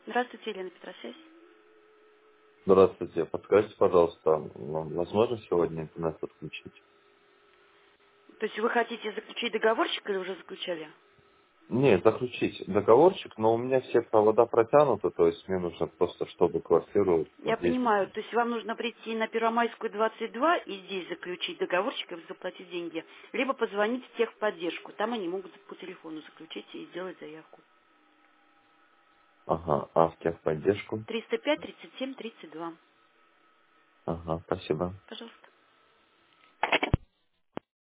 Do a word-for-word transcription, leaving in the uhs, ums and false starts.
Здравствуйте, Елена Петросвязь. Здравствуйте. Подскажите, пожалуйста, вам возможно сегодня интернет подключить? То есть вы хотите заключить договорчик или уже заключали? Не, заключить договорчик, но у меня все провода протянуты, то есть мне нужно просто, чтобы квартиру Я вот здесь. понимаю, то есть вам нужно прийти на Первомайскую двадцать два и здесь заключить договорчик и заплатить деньги, либо позвонить в техподдержку, там они могут по телефону заключить и сделать заявку. Ага, а в техподдержку? триста пять тридцать семь тридцать два. Ага, спасибо. Пожалуйста.